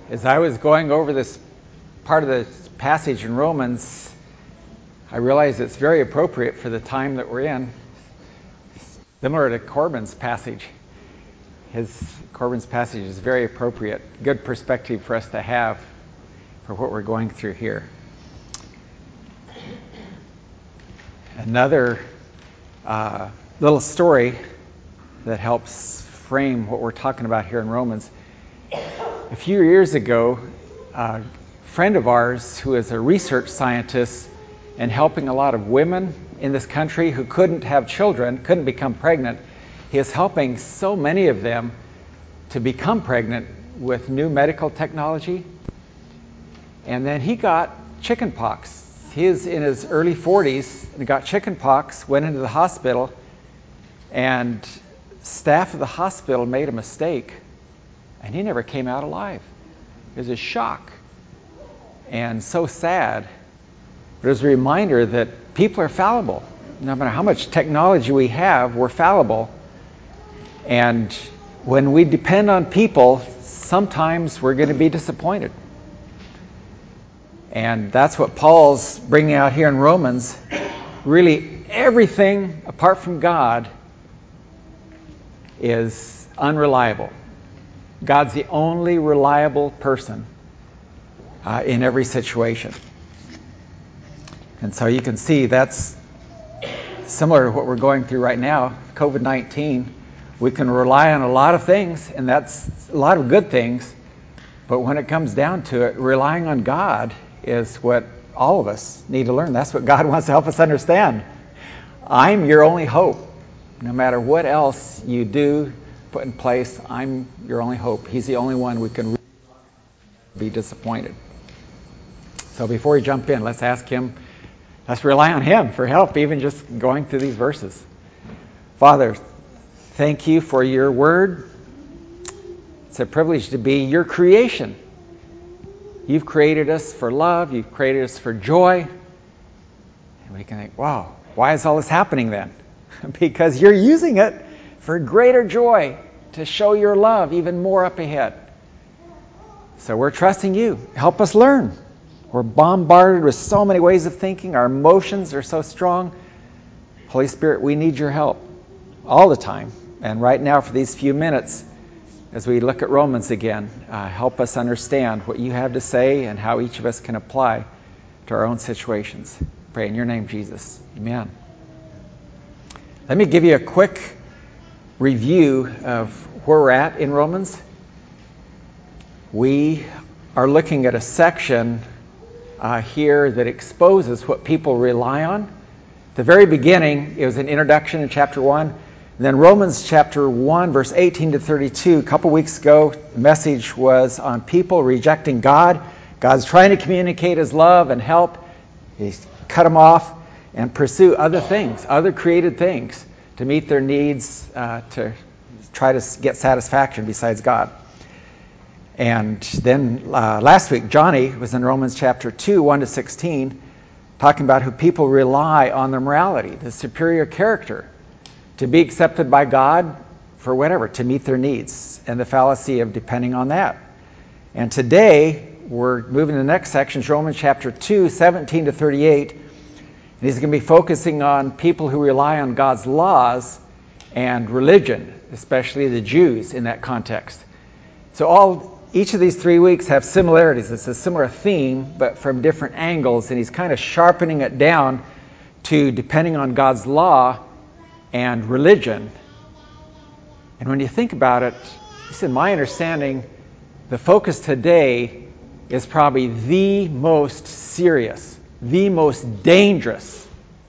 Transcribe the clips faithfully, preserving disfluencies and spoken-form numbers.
As I was going over this part of the passage in Romans, I realized it's very appropriate for the time that we're in. Similar to Corbin's passage. His Corbin's passage is very appropriate. Good perspective for us to have for what we're going through here. Another uh, little story that helps frame what we're talking about here in Romans. A few years ago, a friend of ours who is a research scientist and helping a lot of women in this country who couldn't have children, couldn't become pregnant, he is helping so many of them to become pregnant with new medical technology. And then he got chicken pox. He is in his early forties and got chicken pox, went into the hospital, and staff of the hospital made a mistake, and he never came out alive. It was a shock and so sad. But it was a reminder that people are fallible. No matter how much technology we have, we're fallible. And when we depend on people, sometimes we're going to be disappointed. And that's what Paul's bringing out here in Romans. Really, everything apart from God is unreliable. God's the only reliable person uh, in every situation. And so you can see that's similar to what we're going through right now, covid nineteen. We can rely on a lot of things, and that's a lot of good things. But when it comes down to it, relying on God is what all of us need to learn. That's what God wants to help us understand. I'm your only hope. No matter what else you do, put in place, I'm your only hope. He's the only one we can really be disappointed. So before we jump in, let's ask him, let's rely on him for help, even just going through these verses. Father, thank you for your word. It's a privilege to be your creation. You've created us for love. You've created us for joy. And we can think, wow, why is all this happening then? Because you're using it for greater joy, to show your love even more up ahead. So we're trusting you. Help us learn. We're bombarded with so many ways of thinking. Our emotions are so strong. Holy Spirit, we need your help all the time. And right now for these few minutes, as we look at Romans again, uh, help us understand what you have to say and how each of us can apply to our own situations. Pray in your name, Jesus. Amen. Let me give you a quick review of where we're at in Romans. We are looking at a section uh, here that exposes what people rely on. At the very beginning, it was an introduction in chapter one. And then Romans chapter one, verse eighteen to thirty-two, a couple weeks ago, the message was on people rejecting God. God's trying to communicate his love and help. He's cut them off and pursue other things, other created things to meet their needs, uh, to try to get satisfaction besides God. And then uh, last week, Johnny was in Romans chapter two, one to sixteen, talking about how people rely on their morality, the superior character, to be accepted by God for whatever, to meet their needs, and the fallacy of depending on that. And today, we're moving to the next section, Romans chapter two, seventeen to thirty-eight. And he's going to be focusing on people who rely on God's laws and religion, especially the Jews in that context. So all each of these three weeks have similarities. It's a similar theme, but from different angles, and he's kind of sharpening it down to depending on God's law and religion. And when you think about it, it's in my understanding, the focus today is probably the most serious, the most dangerous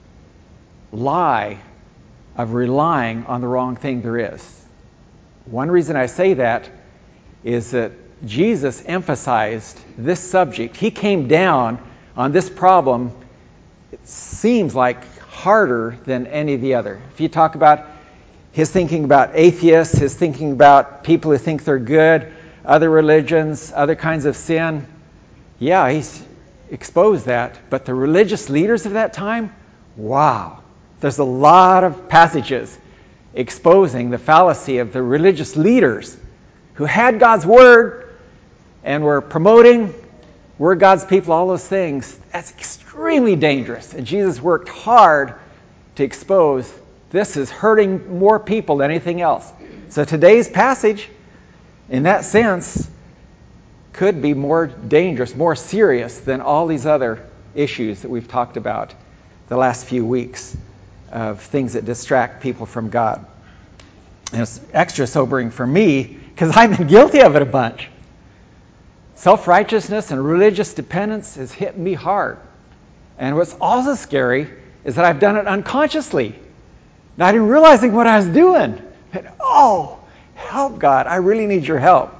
lie of relying on the wrong thing there is. One reason I say that is that Jesus emphasized this subject. He came down on this problem, it seems like, harder than any of the other. If you talk about his thinking about atheists, his thinking about people who think they're good, other religions, other kinds of sin, yeah, he's exposed that. But the religious leaders of that time, wow. There's a lot of passages exposing the fallacy of the religious leaders who had God's word, and we're promoting, we're God's people, all those things, that's extremely dangerous. And Jesus worked hard to expose this is hurting more people than anything else. So today's passage, in that sense, could be more dangerous, more serious than all these other issues that we've talked about the last few weeks of things that distract people from God. And it's extra sobering for me because I've been guilty of it a bunch. Self-righteousness and religious dependence has hit me hard. And what's also scary is that I've done it unconsciously, not even realizing what I was doing. And, oh, help, God, I really need your help.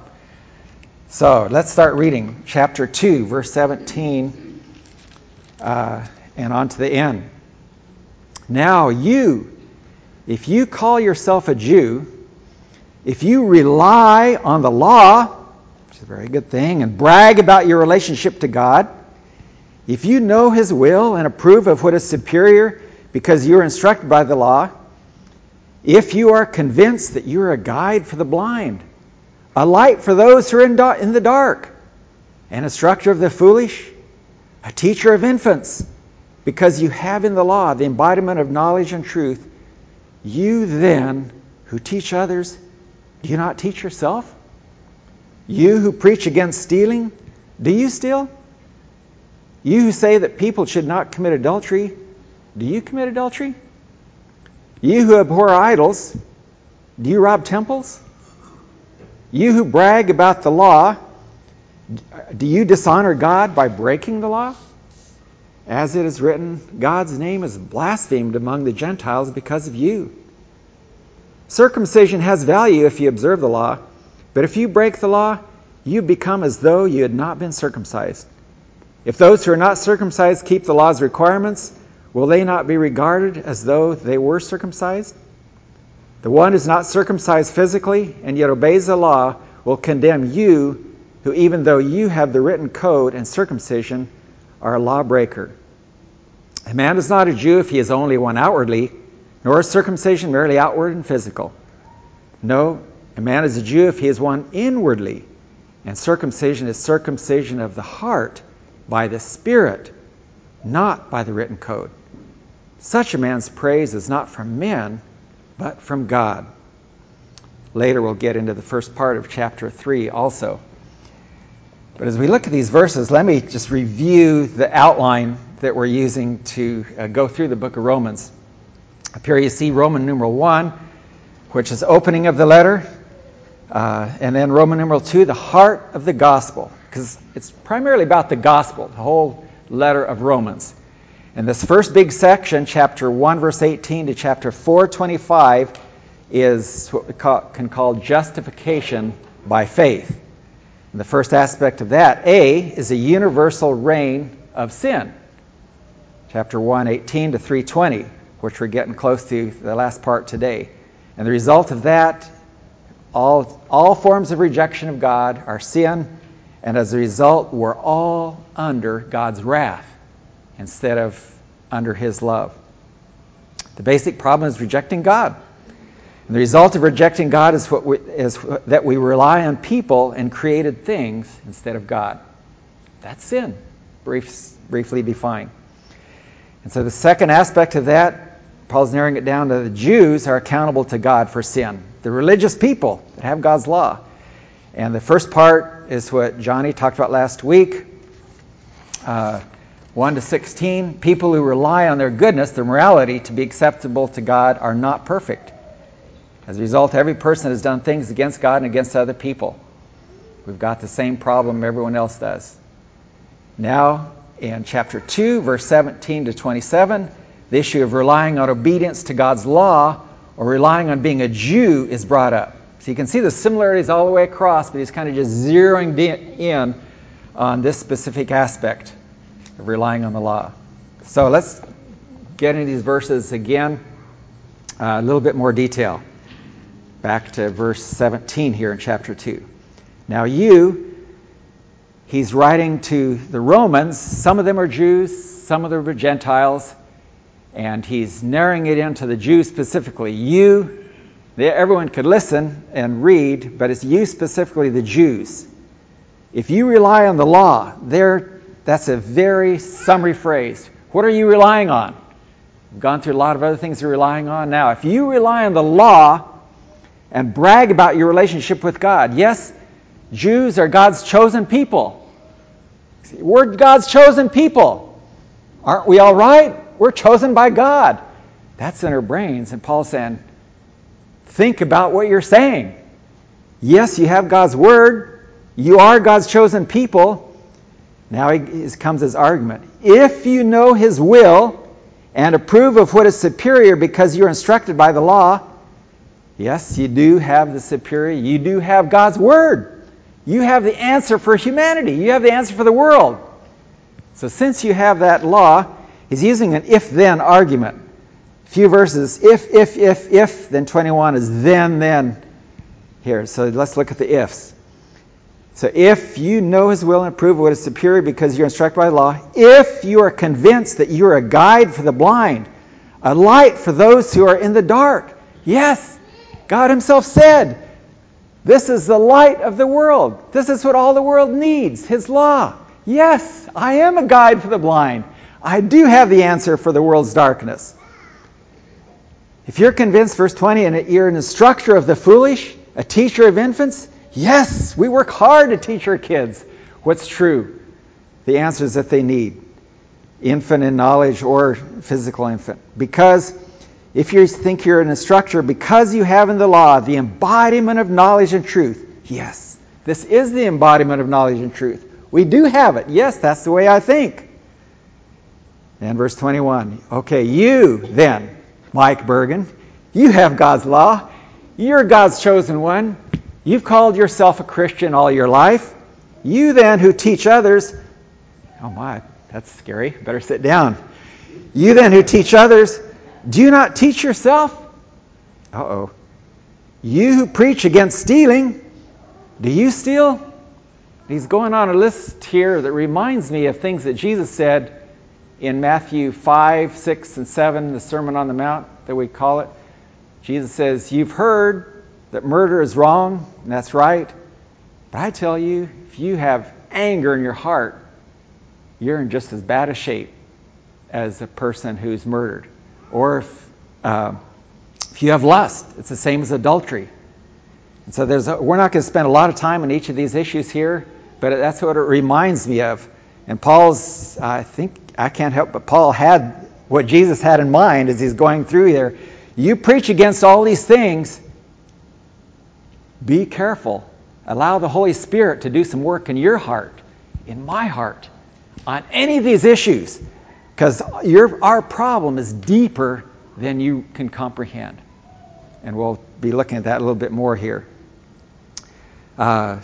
So let's start reading chapter two, verse seventeen, uh, and on to the end. Now you, if you call yourself a Jew, if you rely on the law, which is a very good thing, and brag about your relationship to God, if you know His will and approve of what is superior because you are instructed by the law, if you are convinced that you are a guide for the blind, a light for those who are in, da- in the dark, an instructor of the foolish, a teacher of infants, because you have in the law the embodiment of knowledge and truth, you then who teach others, do you not teach yourself? You who preach against stealing, do you steal? You who say that people should not commit adultery, do you commit adultery? You who abhor idols, do you rob temples? You who brag about the law, do you dishonor God by breaking the law? As it is written, God's name is blasphemed among the Gentiles because of you. Circumcision has value if you observe the law, but if you break the law, you become as though you had not been circumcised. If those who are not circumcised keep the law's requirements, will they not be regarded as though they were circumcised? The one who is not circumcised physically and yet obeys the law will condemn you, who even though you have the written code and circumcision, are a lawbreaker. A man is not a Jew if he is only one outwardly, nor is circumcision merely outward and physical. No, a man is a Jew if he is one inwardly, and circumcision is circumcision of the heart by the Spirit, not by the written code. Such a man's praise is not from men, but from God. Later we'll get into the first part of chapter three also. But as we look at these verses, let me just review the outline that we're using to uh, go through the book of Romans. Up here you see Roman numeral one, which is opening of the letter, uh, and then Roman numeral two, the heart of the gospel, because it's primarily about the gospel, the whole letter of Romans. And this first big section, chapter one, verse eighteen to chapter four, twenty-five, is what we call, can call justification by faith. And the first aspect of that, A, is a universal reign of sin. Chapter one, eighteen to three twenty, which we're getting close to the last part today. And the result of that, all, all forms of rejection of God are sin, and as a result, we're all under God's wrath instead of under His love. The basic problem is rejecting God. And the result of rejecting God is, what we, is that we rely on people and created things instead of God. That's sin, brief, briefly defined. And so the second aspect of that, Paul's narrowing it down to the Jews are accountable to God for sin. The religious people that have God's law. And the first part is what Johnny talked about last week. Uh, one to sixteen, people who rely on their goodness, their morality, to be acceptable to God are not perfect. As a result, every person has done things against God and against other people. We've got the same problem everyone else does. Now, in chapter two, verse seventeen to twenty-seven, the issue of relying on obedience to God's law or relying on being a Jew is brought up. So you can see the similarities all the way across, but he's kind of just zeroing in on this specific aspect of relying on the law. So let's get into these verses again, uh, a little bit more detail. Back to verse seventeen here in chapter two. Now you, he's writing to the Romans. Some of them are Jews, some of them are Gentiles, and he's narrowing it into the Jews specifically. You, everyone could listen and read, but it's you specifically, the Jews. If you rely on the law, there, that's a very summary phrase. What are you relying on? We've gone through a lot of other things you're relying on. Now, if you rely on the law and brag about your relationship with God, yes, Jews are God's chosen people. We're God's chosen people. Aren't we all right? We're chosen by God. That's in our brains. And Paul's saying, think about what you're saying. Yes, you have God's word. You are God's chosen people. Now he comes his argument. If you know his will and approve of what is superior because you're instructed by the law, yes, you do have the superior. You do have God's word. You have the answer for humanity. You have the answer for the world. So since you have that law, he's using an if-then argument. A few verses, if, if, if, if, then twenty-one is then, then. Here, so let's look at the ifs. So if you know his will and approve of what is superior because you're instructed by the law, if you are convinced that you are a guide for the blind, a light for those who are in the dark. Yes, God himself said, this is the light of the world. This is what all the world needs, his law. Yes, I am a guide for the blind. I do have the answer for the world's darkness. If you're convinced, verse twenty, and you're an instructor of the foolish, a teacher of infants, yes, we work hard to teach our kids what's true, the answers that they need, infant in knowledge or physical infant. Because if you think you're an instructor, because you have in the law the embodiment of knowledge and truth, yes, this is the embodiment of knowledge and truth. We do have it. Yes, that's the way I think. And verse twenty-one, okay, you then, Mike Bergen, you have God's law. You're God's chosen one. You've called yourself a Christian all your life. You then who teach others, oh my, that's scary. Better sit down. You then who teach others, do you not teach yourself? Uh-oh. You who preach against stealing, do you steal? He's going on a list here that reminds me of things that Jesus said in Matthew five, six, and seven, the Sermon on the Mount that we call it. Jesus says, you've heard that murder is wrong, and that's right. But I tell you, if you have anger in your heart, you're in just as bad a shape as a person who's murdered. Or if, uh, if you have lust, it's the same as adultery. And so there's a, we're not going to spend a lot of time on each of these issues here, but that's what it reminds me of. And Paul's, I think, I can't help but Paul had what Jesus had in mind as he's going through there. You preach against all these things. Be careful. Allow the Holy Spirit to do some work in your heart, in my heart, on any of these issues. Because your our problem is deeper than you can comprehend. And we'll be looking at that a little bit more here. Uh,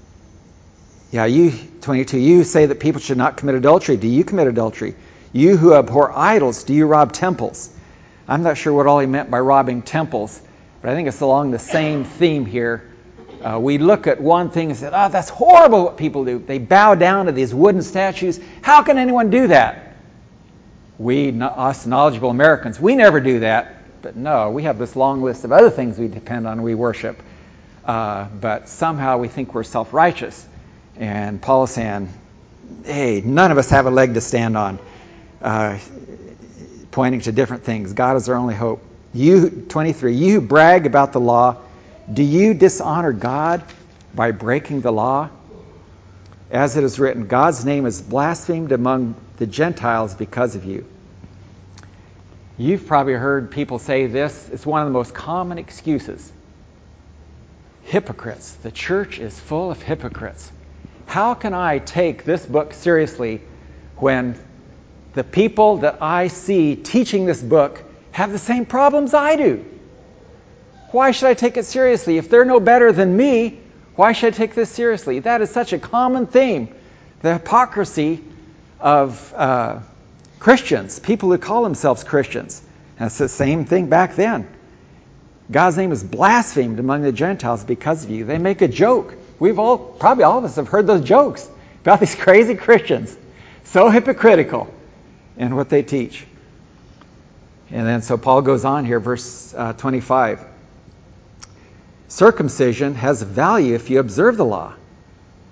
yeah, you, twenty-two, you say that people should not commit adultery. Do you commit adultery? You who abhor idols, do you rob temples? I'm not sure what all he meant by robbing temples, but I think it's along the same theme here. Uh, we look at one thing and say, oh, that's horrible what people do. They bow down to these wooden statues. How can anyone do that? We, us knowledgeable Americans, we never do that. But no, we have this long list of other things we depend on, we worship. Uh, but somehow we think we're self-righteous. And Paul is saying, hey, none of us have a leg to stand on. Uh, pointing to different things. God is our only hope. You, twenty-three, you who brag about the law, do you dishonor God by breaking the law? As it is written, God's name is blasphemed among the Gentiles because of you. You've probably heard people say this. It's one of the most common excuses. Hypocrites. The church is full of hypocrites. How can I take this book seriously when the people that I see teaching this book have the same problems I do? Why should I take it seriously? If they're no better than me, why should I take this seriously? That is such a common theme. The hypocrisy of uh, Christians, people who call themselves Christians. And it's the same thing back then. God's name is blasphemed among the Gentiles because of you. They make a joke. We've all, probably all of us have heard those jokes about these crazy Christians. So hypocritical in what they teach. And then so Paul goes on here, verse uh, twenty-five. Circumcision has value if you observe the law.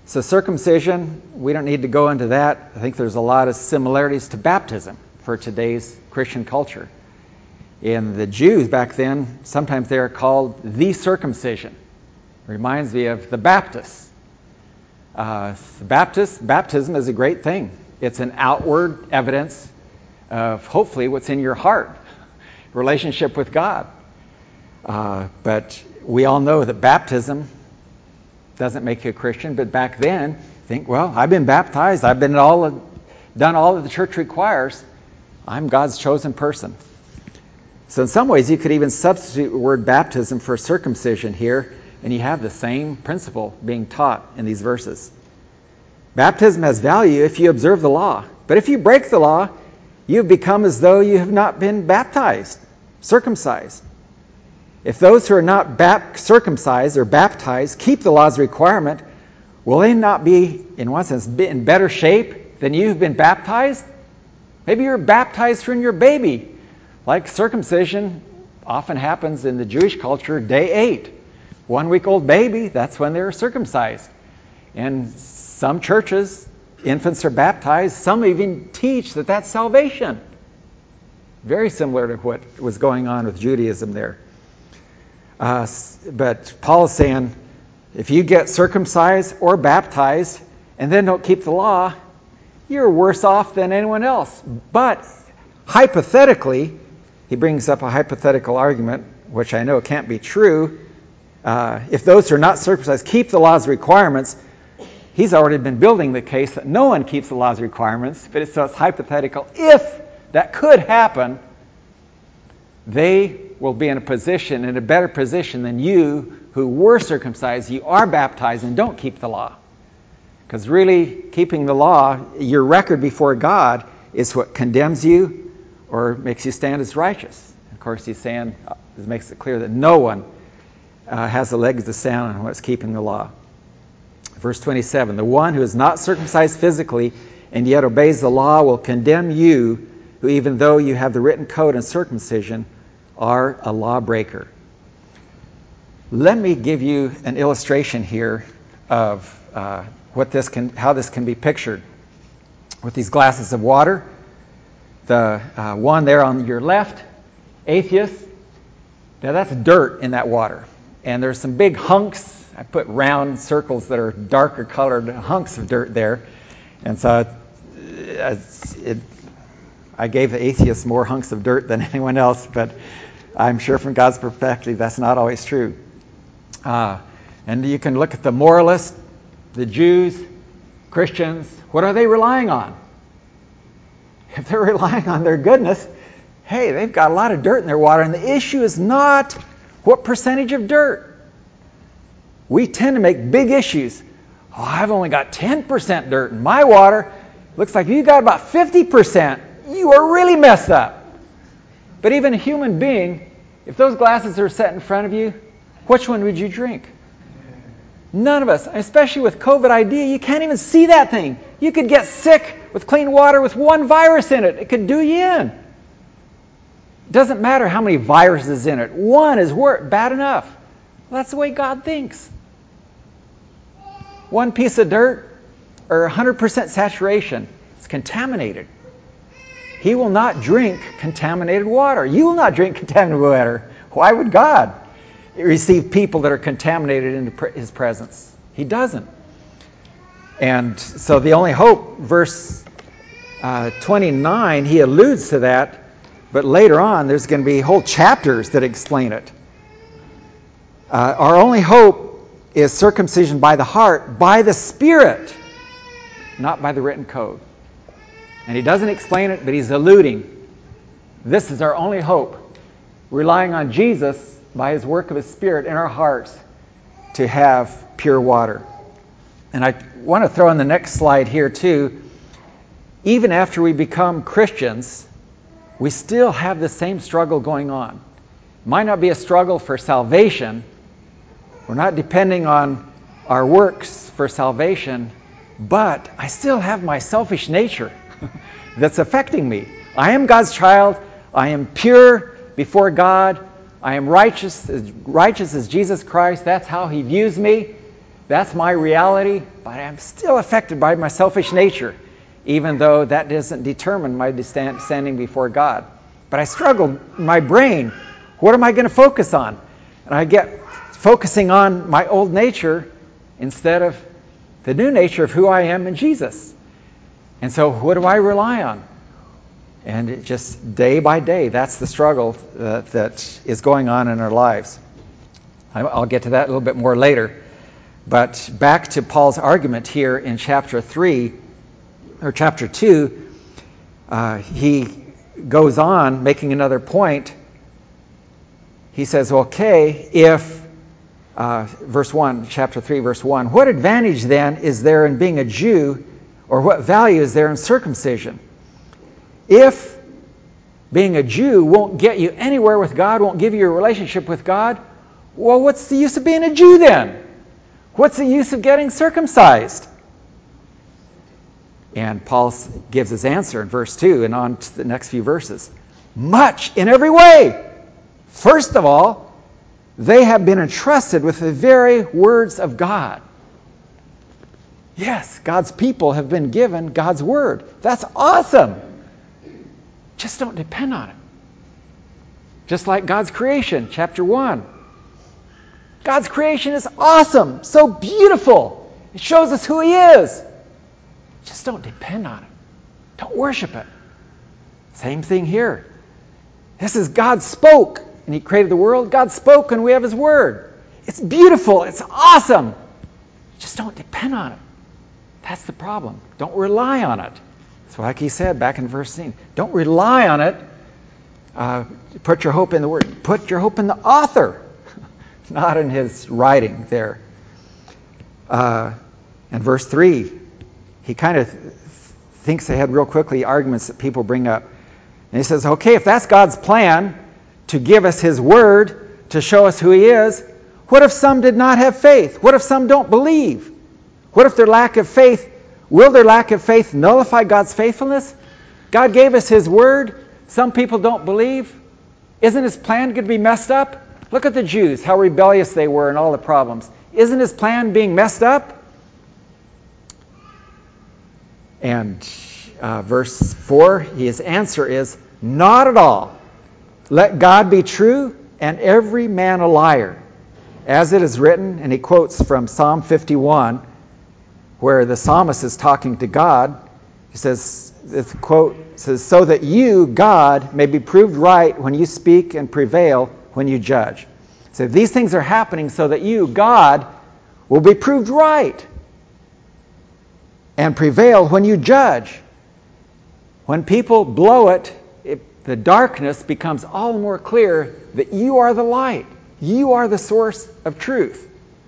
So circumcision, we don't need to go into that. I think there's a lot of similarities to baptism for today's Christian culture. In the Jews back then, sometimes they are called the circumcision. Reminds me of the Baptists. Uh, the Baptist, baptism is a great thing. It's an outward evidence of hopefully what's in your heart, relationship with God. Uh, but we all know that baptism doesn't make you a Christian. But back then, think, well, I've been baptized. I've been all of, done all that the church requires. I'm God's chosen person. So in some ways, you could even substitute the word baptism for circumcision here, and you have the same principle being taught in these verses. Baptism has value if you observe the law. But if you break the law, you've become as though you have not been baptized, circumcised. If those who are not bap- circumcised or baptized keep the law's requirement, will they not be, in one sense, be in better shape than you who've been baptized? Maybe you're baptized from your baby. Like circumcision often happens in the Jewish culture, day eight. One-week-old baby, that's when they're circumcised. And some churches, infants are baptized. Some even teach that that's salvation. Very similar to what was going on with Judaism there. Uh, but Paul is saying, if you get circumcised or baptized and then don't keep the law, you're worse off than anyone else. But hypothetically, he brings up a hypothetical argument, which I know can't be true. Uh, if those who are not circumcised keep the law's requirements, he's already been building the case that no one keeps the law's requirements, but it's, so it's hypothetical. If that could happen, they will be in a position, in a better position than you who were circumcised. You are baptized and don't keep the law. Because really, keeping the law, your record before God, is what condemns you or makes you stand as righteous. Of course, he's saying, this makes it clear that no one uh, has the legs to stand on what's keeping the law. Verse twenty-seven, the one who is not circumcised physically and yet obeys the law will condemn you, who even though you have the written code and circumcision, are a lawbreaker. Let me give you an illustration here of uh, what this can, how this can be pictured. With these glasses of water, the uh, one there on your left, atheist, now that's dirt in that water. And there's some big hunks. I put round circles that are darker colored hunks of dirt there. And so uh, it, I gave the atheist more hunks of dirt than anyone else, but I'm sure from God's perspective that's not always true. Uh, and you can look at the moralists, the Jews, Christians. What are they relying on? If they're relying on their goodness, hey, they've got a lot of dirt in their water, and the issue is not what percentage of dirt. We tend to make big issues. Oh, I've only got ten percent dirt in my water. Looks like you got about fifty percent. You are really messed up. But even a human being, if those glasses are set in front of you, which one would you drink? None of us, especially with COVID I D, you can't even see that thing. You could get sick with clean water with one virus in it. It could do you in. It doesn't matter how many viruses in it. One is wor- bad enough. Well, that's the way God thinks. One piece of dirt or one hundred percent saturation, it's contaminated. He will not drink contaminated water. You will not drink contaminated water. Why would God receive people that are contaminated into his presence? He doesn't. And so the only hope, verse uh, twenty-nine, he alludes to that, but later on there's going to be whole chapters that explain it. Uh, our only hope is circumcision by the heart, by the Spirit, not by the written code. And he doesn't explain it, but he's alluding. This is our only hope, relying on Jesus by his work of his Spirit in our hearts to have pure water. And I want to throw in the next slide here too. Even after we become Christians, we still have the same struggle going on. It might not be a struggle for salvation. We're not depending on our works for salvation, but I still have my selfish nature that's affecting me. I am God's child. I am pure before God. I am righteous, as righteous as Jesus Christ. That's how he views me. That's my reality, but I'm still affected by my selfish nature, even though that doesn't determine my stand, standing before God. But I struggle in my brain. What am I going to focus on? And I get focusing on my old nature instead of the new nature of who I am in Jesus. And so what do I rely on? And it just day by day, that's the struggle uh, that is going on in our lives. I'll get to that a little bit more later. But back to Paul's argument here in chapter three, or chapter two, uh, he goes on making another point. He says, okay, if, uh, verse one, chapter three, verse one, what advantage then is there in being a Jew, or what value is there in circumcision? If being a Jew won't get you anywhere with God, won't give you a relationship with God, well, what's the use of being a Jew then? What's the use of getting circumcised? And Paul gives his answer in verse two and on to the next few verses. Much in every way. First of all, they have been entrusted with the very words of God. Yes, God's people have been given God's word. That's awesome. Just don't depend on it. Just like God's creation, chapter one. God's creation is awesome, so beautiful. It shows us who He is. Just don't depend on it. Don't worship it. Same thing here. This is God spoke, and He created the world. God spoke, and we have His word. It's beautiful. It's awesome. Just don't depend on it. That's the problem. Don't rely on it. So like he said back in verse sixteen, don't rely on it. Uh, put your hope in the word. Put your hope in the author, not in his writing there. Uh, and verse three, he kind of thinks ahead real quickly, arguments that people bring up. And he says, okay, if that's God's plan to give us His word, to show us who He is, what if some did not have faith? What if some don't believe? What if their lack of faith, will their lack of faith nullify God's faithfulness? God gave us His word. Some people don't believe. Isn't His plan going to be messed up? Look at the Jews, how rebellious they were and all the problems. Isn't His plan being messed up? And uh, verse four, his answer is, not at all. Let God be true and every man a liar. As it is written, and he quotes from Psalm fifty-one, where the psalmist is talking to God. He says, this quote says, so that you, God, may be proved right when you speak and prevail when you judge. So these things are happening so that you, God, will be proved right and prevail when you judge. When people blow it, it, the darkness becomes all the more clear that you are the light. You are the source of truth.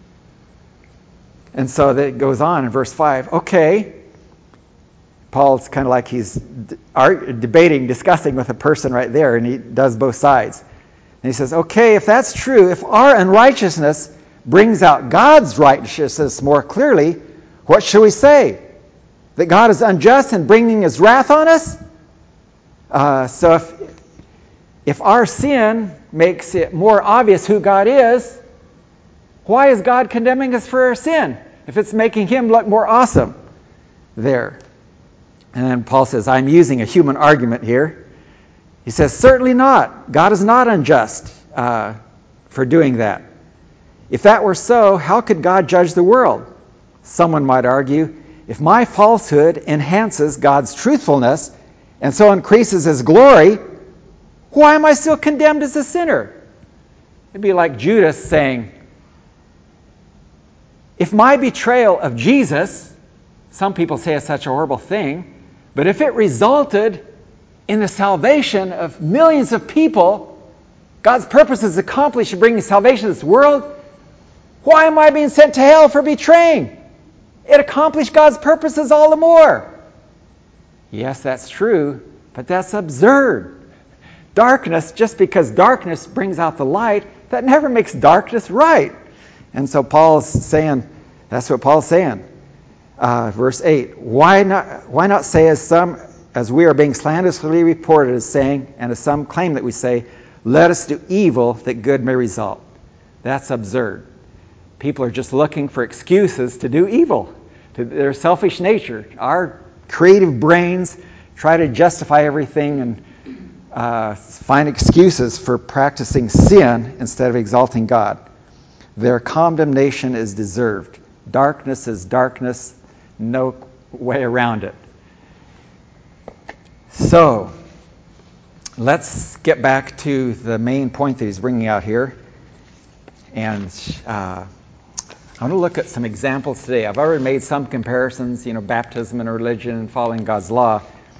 And so that it goes on in verse five. Okay, Paul's kind of like he's debating, discussing with a person right there, and he does both sides. And he says, okay, if that's true, if our unrighteousness brings out God's righteousness more clearly, what shall we say? That God is unjust in bringing His wrath on us? Uh, so if, if our sin makes it more obvious who God is, why is God condemning us for our sin if it's making Him look more awesome there? And then Paul says, I'm using a human argument here. He says, certainly not. God is not unjust uh, for doing that. If that were so, how could God judge the world? Someone might argue, if my falsehood enhances God's truthfulness and so increases His glory, why am I still condemned as a sinner? It'd be like Judas saying, if my betrayal of Jesus, some people say it's such a horrible thing, but if it resulted in the salvation of millions of people, God's purpose is accomplished in bringing salvation to this world, why am I being sent to hell for betraying? It accomplished God's purposes all the more. Yes, that's true, but that's absurd. Darkness, just because darkness brings out the light, that never makes darkness right. And so Paul's saying, that's what Paul's saying. Uh, verse eight, why not, why not say as some, as we are being slanderously reported as saying, and as some claim that we say, let us do evil that good may result. That's absurd. People are just looking for excuses to do evil, to their selfish nature. Our creative brains try to justify everything and uh, find excuses for practicing sin instead of exalting God. Their condemnation is deserved. Darkness is darkness, no way around it. So, let's get back to the main point that he's bringing out here. And uh, I want to look at some examples today. I've already made some comparisons, you know, baptism and religion and following God's law.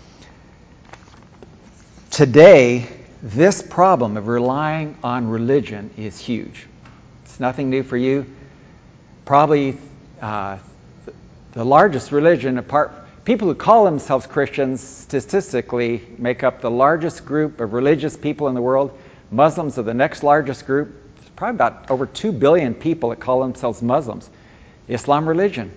Today, this problem of relying on religion is huge. It's nothing new for you. Probably uh, the largest religion, apart people who call themselves Christians, statistically make up the largest group of religious people in the world. Muslims are the next largest group. There's probably about over two billion people that call themselves Muslims. Islam religion.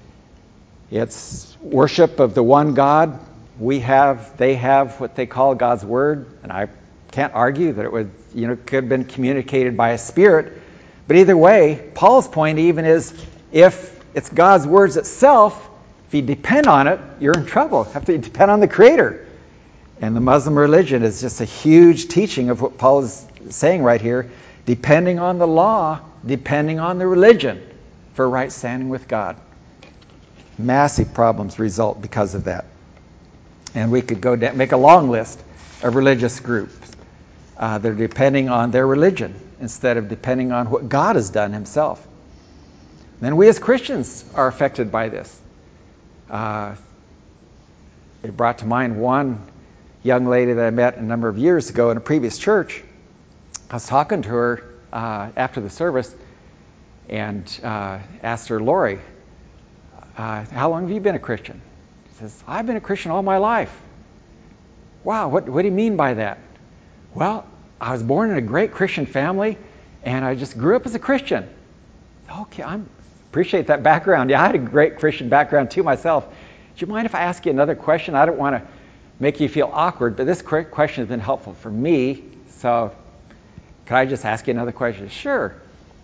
It's worship of the one God. We have, they have what they call God's Word, and I can't argue that it would, you know, could have been communicated by a spirit. But either way, Paul's point even is, if it's God's words itself, if you depend on it, you're in trouble. You have to depend on the Creator. And the Muslim religion is just a huge teaching of what Paul is saying right here, depending on the law, depending on the religion for right standing with God. Massive problems result because of that. And we could go down, make a long list of religious groups uh, that are depending on their religion instead of depending on what God has done himself. Then we as Christians are affected by this. Uh, it brought to mind one young lady that I met a number of years ago in a previous church. I was talking to her uh, after the service and uh, asked her, Lori, uh, how long have you been a Christian? She says, I've been a Christian all my life. Wow, what, what do you mean by that? Well, I was born in a great Christian family, and I just grew up as a Christian. Okay, I appreciate that background. Yeah, I had a great Christian background too myself. Do you mind if I ask you another question? I don't want to make you feel awkward, but this question has been helpful for me. So, could I just ask you another question? Sure.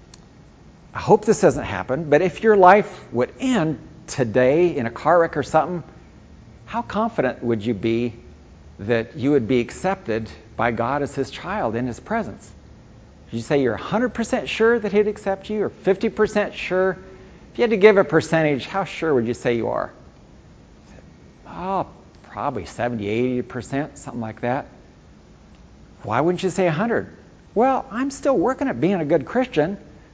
I hope this doesn't happen, but if your life would end today in a car wreck or something, how confident would you be that you would be accepted by God as his child in his presence? Did you say you're one hundred percent sure that he'd accept you, or fifty percent sure? If you had to give a percentage, how sure would you say you are? Oh, probably seventy, eighty percent, something like that. Why wouldn't you say one hundred? Well, I'm still working at being a good Christian.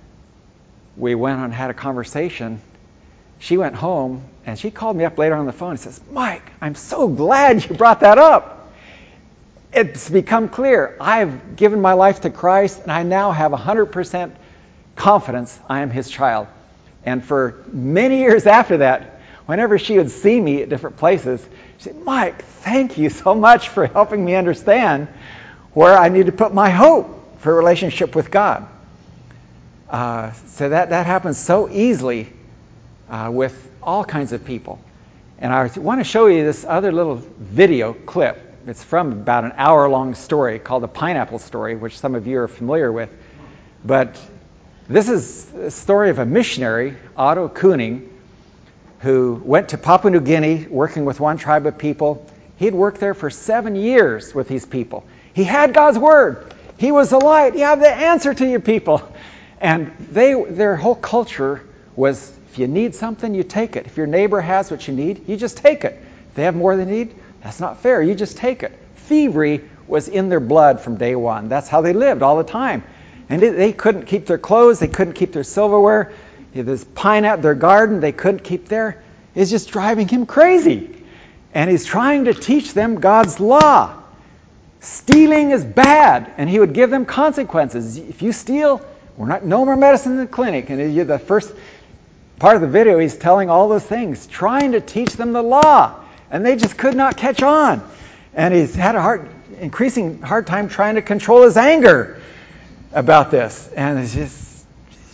We went on and had a conversation. She went home, and she called me up later on the phone and says, Mike, I'm so glad you brought that up. It's become clear. I've given my life to Christ, and I now have one hundred percent confidence I am his child. And for many years after that, whenever she would see me at different places, she'd say, Mike, thank you so much for helping me understand where I need to put my hope for a relationship with God. Uh, so that, that happens so easily uh, with all kinds of people. And I want to show you this other little video clip. It's from about an hour-long story called The Pineapple Story, which some of you are familiar with. But this is a story of a missionary, Otto Koenig, who went to Papua New Guinea working with one tribe of people. He'd worked there for seven years with these people. He had God's Word. He was the light. You have the answer to you people. And they, their whole culture was, if you need something, you take it. If your neighbor has what you need, you just take it. If they have more than you need, that's not fair. You just take it. Thievery was in their blood from day one. That's how they lived all the time. And they, they couldn't keep their clothes. They couldn't keep their silverware. This pine at their garden, they couldn't keep there. It's just driving him crazy. And he's trying to teach them God's law. Stealing is bad, and he would give them consequences. If you steal, we're not no more medicine in the clinic. And the first part of the video, he's telling all those things, trying to teach them the law, and they just could not catch on. And he's had a hard, increasing hard time trying to control his anger about this. And it's just,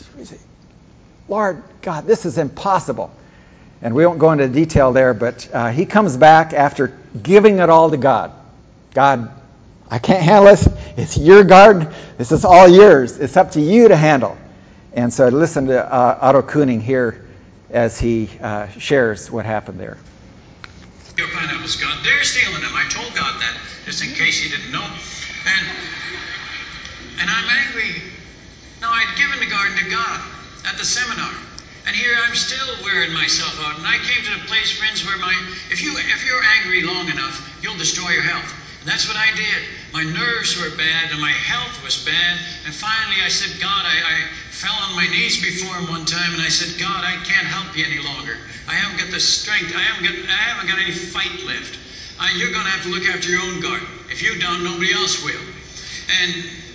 Lord God, this is impossible. And we won't go into detail there, but uh, he comes back after giving it all to God. God, I can't handle this. It's your garden. This is all yours. It's up to you to handle. And so listen to uh, Otto Kuning here as he uh, shares what happened there. Your pineapples, God, they're stealing them. I told God that, just in case He didn't know. And and I'm angry. Now, I'd given the garden to God at the seminar. And here I'm still wearing myself out. And I came to the place, friends, where my if you if you're angry long enough, you'll destroy your health. And that's what I did. My nerves were bad and my health was bad. And finally I said, God, I, I fell on my knees before Him one time and I said, God, I can't help you any longer. I haven't got the strength. I haven't got I haven't got any fight left. Uh, you're going to have to look after your own garden. If you don't, nobody else will. And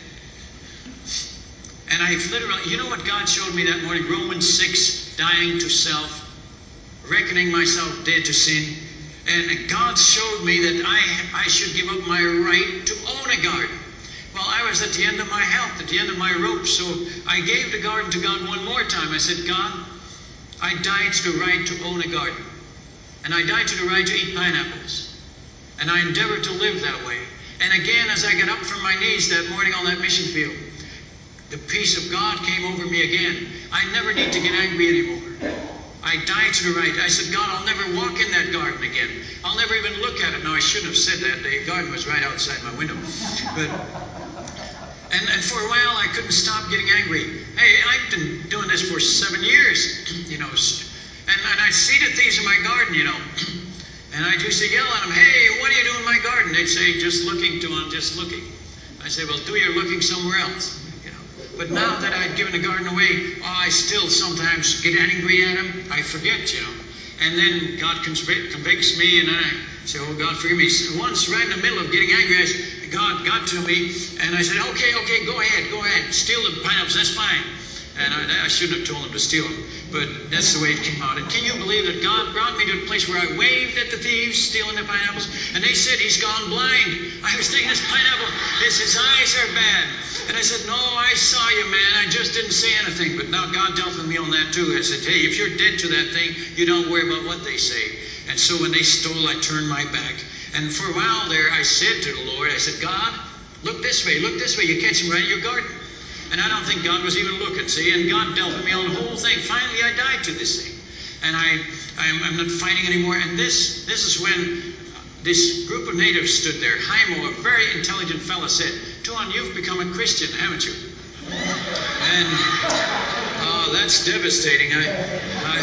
and I literally, you know what God showed me that morning? Romans six, dying to self, reckoning myself dead to sin. And God showed me that I I should give up my right to own a garden. Well, I was at the end of my health, at the end of my rope, so I gave the garden to God one more time. I said, God, I died to the right to own a garden. And I died to the right to eat pineapples. And I endeavored to live that way. And again, as I got up from my knees that morning on that mission field, the peace of God came over me again. I never need to get angry anymore. I died to the right. I said, God, I'll never walk in that garden again. I'll never even look at it. No, I shouldn't have said that. The garden was right outside my window. But and, and for a while, I couldn't stop getting angry. Hey, I've been doing this for seven years, you know. And, and I seeded thieves in my garden, you know. And I used to yell at them, hey, what are you doing in my garden? They'd say, just looking, Tuan, just looking. I say, well, do your looking somewhere else. But now that I've given the garden away, oh, I still sometimes get angry at Him. I forget, you know. And then God convicts me, and I say, oh, God, forgive me. Once, right in the middle of getting angry, I said, God got to me, and I said, okay, okay, go ahead, go ahead. Steal the pineapples, that's fine. And I, I shouldn't have told him to steal them, but that's the way it came out. And can you believe that God brought me to a place where I waved at the thieves stealing the pineapples, and they said, he's gone blind. I was taking his pineapple. His, his eyes are bad. And I said, no, I saw you, man. I just didn't say anything. But now God dealt with me on that too. I said, hey, if you're dead to that thing, you don't worry about what they say. And so when they stole, I turned my back. And for a while there, I said to the Lord, I said, God, look this way, look this way. You catch him right in your garden. And I don't think God was even looking, see? And God dealt with me on the whole thing. Finally, I died to this thing. And I, I'm, I'm not fighting anymore. And this this is when this group of natives stood there. Haimo, a very intelligent fellow, said, Tuan, you've become a Christian, haven't you? And, oh, that's devastating. I, I,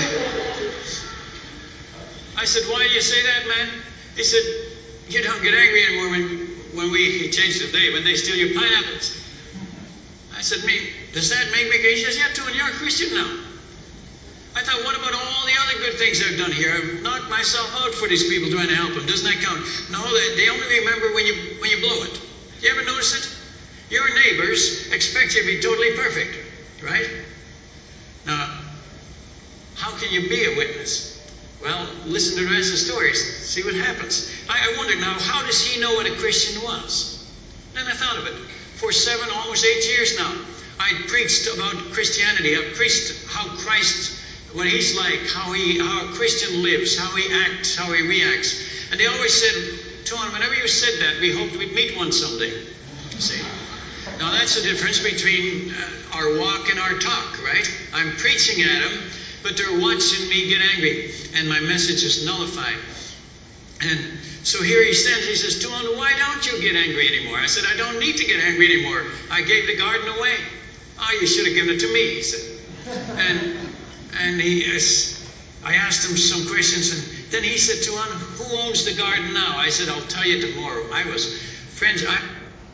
I said, why do you say that, man? He said, you don't get angry anymore when, when we, he changed the day, when they steal your pineapples. I said, me, does that make me gay? He says, yeah, Tuan, you're a Christian now. I thought, what about all the other good things I've done here? I've knocked myself out for these people trying to help them. Doesn't that count? No, they, they only remember when you when you blow it. You ever notice it? Your neighbors expect you to be totally perfect, right? Now, how can you be a witness? Well, listen to the rest of the stories. See what happens. I, I wonder now, how does he know what a Christian was? Then I thought of it. For seven, almost eight years now, I preached about Christianity. I preached how Christ, what He's like, how he, how a Christian lives, how he acts, how he reacts. And they always said, Tuan, whenever you said that, we hoped we'd meet one someday. See? Now that's the difference between uh, our walk and our talk, right? I'm preaching at them, but they're watching me get angry, and my message is nullified. And so here he stands, he says, Tuan, why don't you get angry anymore? I said, I don't need to get angry anymore. I gave the garden away. Oh, you should have given it to me, he said. And and he, I asked him some questions, and then he said, Tuan, who owns the garden now? I said, I'll tell you tomorrow. I was, friends, I...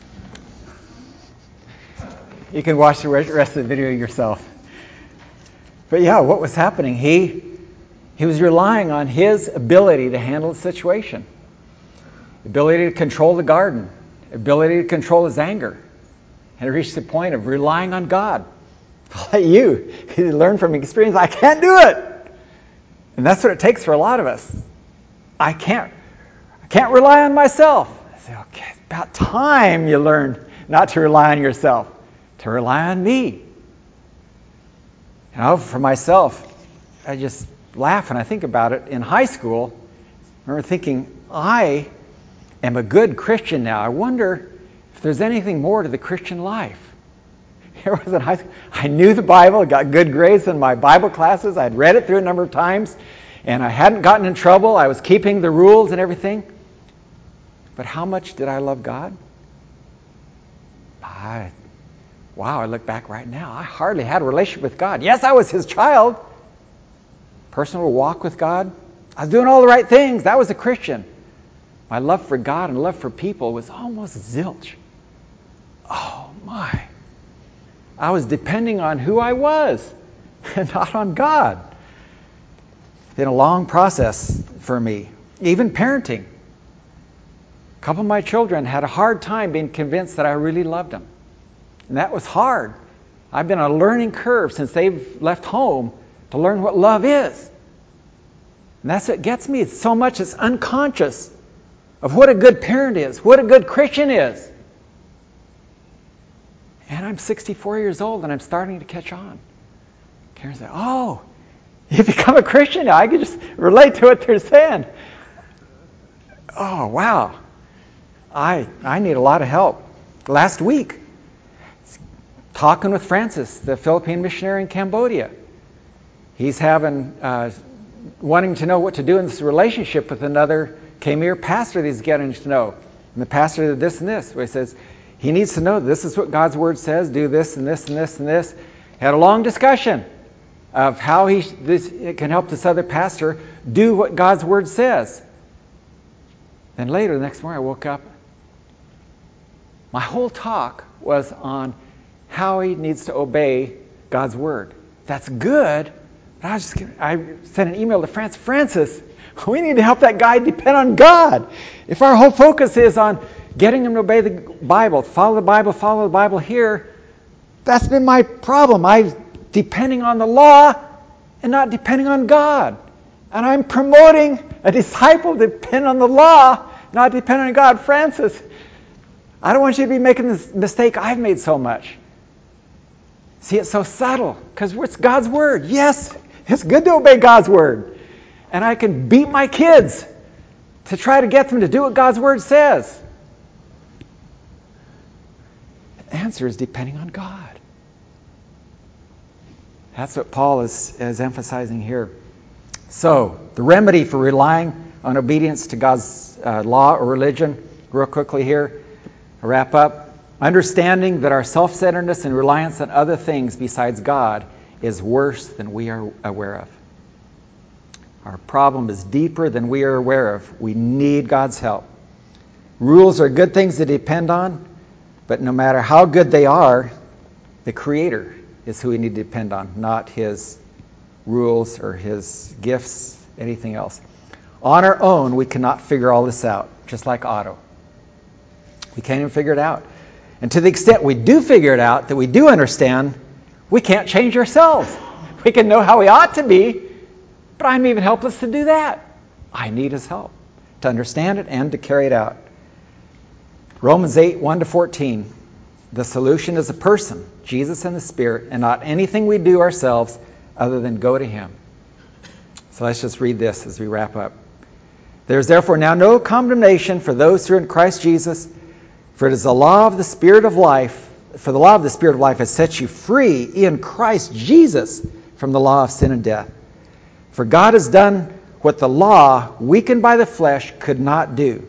You can watch the rest of the video yourself. But yeah, what was happening? He he was relying on his ability to handle the situation. Ability to control the garden. Ability to control his anger. And he reached the point of relying on God. Like you, you learn from experience, I can't do it. And that's what it takes for a lot of us. I can't, I can't rely on myself. I say, okay, it's about time you learn not to rely on yourself, to rely on me. You know, for myself, I just laugh when I think about it. In high school, I remember thinking, I am a good Christian now. I wonder if there's anything more to the Christian life. Here I was in high school. I knew the Bible, got good grades in my Bible classes. I'd read it through a number of times, and I hadn't gotten in trouble. I was keeping the rules and everything. But how much did I love God? I, wow, I look back right now. I hardly had a relationship with God. Yes, I was His child. Personal walk with God. I was doing all the right things. That was a Christian. My love for God and love for people was almost zilch. Oh, my. I was depending on who I was and not on God. It's been a long process for me. Even parenting. A couple of my children had a hard time being convinced that I really loved them. And that was hard. I've been on a learning curve since they've left home to learn what love is. And that's what gets me. It's so much it's unconscious of what a good parent is, what a good Christian is. And I'm sixty-four years old and I'm starting to catch on. Karen said, oh, you become a Christian now. I can just relate to what they're saying. Oh, wow. I I need a lot of help. Last week, talking with Francis, the Philippine missionary in Cambodia. He's having, uh, wanting to know what to do in this relationship with another Khmer pastor that he's getting to know. And the pastor did this and this, where he says, he needs to know this is what God's Word says, do this and this and this and this. Had a long discussion of how he this can help this other pastor do what God's Word says. Then later, the next morning, I woke up. My whole talk was on how he needs to obey God's Word. That's good. But I was just I sent an email to Francis. Francis, we need to help that guy depend on God. If our whole focus is on getting him to obey the Bible, follow the Bible, follow the Bible here, that's been my problem. I'm depending on the law and not depending on God. And I'm promoting a disciple to depend on the law, not depend on God. Francis, I don't want you to be making this mistake I've made so much. See, it's so subtle because it's God's Word. Yes, it's good to obey God's Word. And I can beat my kids to try to get them to do what God's Word says. The answer is depending on God. That's what Paul is, is emphasizing here. So, the remedy for relying on obedience to God's uh, law or religion, real quickly here, I'll wrap up. Understanding that our self-centeredness and reliance on other things besides God is worse than we are aware of. Our problem is deeper than we are aware of. We need God's help. Rules are good things to depend on, but no matter how good they are, the Creator is who we need to depend on, not His rules or His gifts, anything else. On our own, we cannot figure all this out, just like Otto. We can't even figure it out. And to the extent we do figure it out, that we do understand, we can't change ourselves. We can know how we ought to be, but I'm even helpless to do that. I need His help to understand it and to carry it out. Romans eight, one to fourteen. The solution is a person, Jesus and the Spirit, and not anything we do ourselves other than go to Him. So let's just read this as we wrap up. There is therefore now no condemnation for those who are in Christ Jesus, for it is the law of the Spirit of life, for the law of the Spirit of life has set you free in Christ Jesus from the law of sin and death. For God has done what the law, weakened by the flesh, could not do.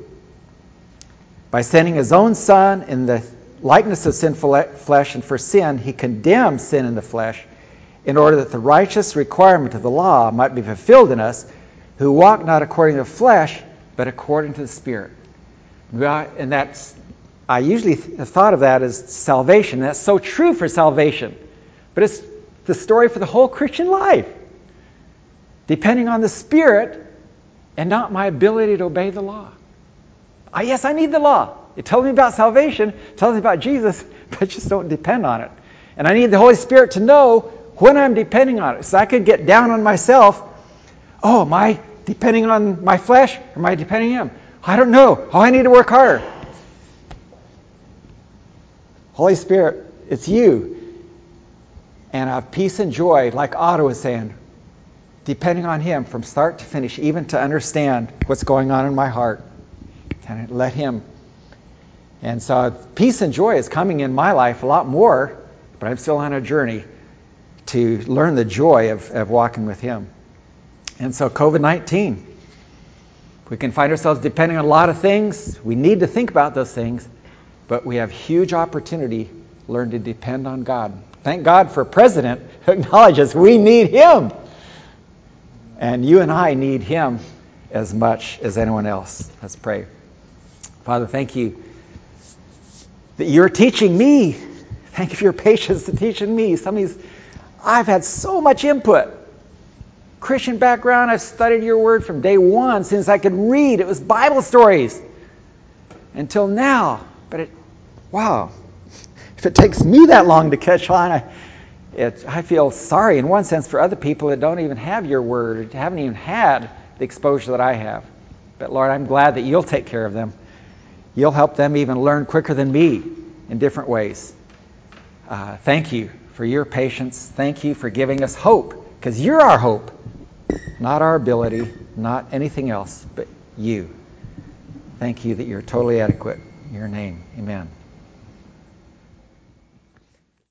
By sending His own Son in the likeness of sinful flesh, and for sin, He condemned sin in the flesh, in order that the righteous requirement of the law might be fulfilled in us, who walk not according to the flesh, but according to the Spirit. And that's, I usually th- thought of that as salvation. That's so true for salvation. But it's the story for the whole Christian life. Depending on the Spirit and not my ability to obey the law. I, yes, I need the law. It tells me about salvation, it tells me about Jesus, but just don't depend on it. And I need the Holy Spirit to know when I'm depending on it. So I could get down on myself. Oh, am I depending on my flesh or am I depending on Him? I don't know. Oh, I need to work harder. Holy Spirit, it's you. And I have peace and joy, like Otto was saying, depending on Him from start to finish, even to understand what's going on in my heart. And let Him. And so peace and joy is coming in my life a lot more but I'm still on a journey to learn the joy of, of walking with him. And so covid nineteen, we can find ourselves depending on a lot of things. We need to think about those things, but we have huge opportunity to learn to depend on God. Thank God for a president who acknowledges we need him. And you and I need him as much as anyone else. Let's pray. Father, thank you that you're teaching me. Thank you for your patience to teaching me. Some of these, I've had so much input. Christian background, I've studied your word from day one since I could read. It was Bible stories until now. But it, wow, if it takes me that long to catch on, I, it, I feel sorry in one sense for other people that don't even have your word, haven't even had the exposure that I have. But Lord, I'm glad that you'll take care of them. You'll help them even learn quicker than me in different ways. Uh, thank you for your patience. Thank you for giving us hope, because you're our hope. Not our ability, not anything else, but you. Thank you that you're totally adequate. In your name, amen.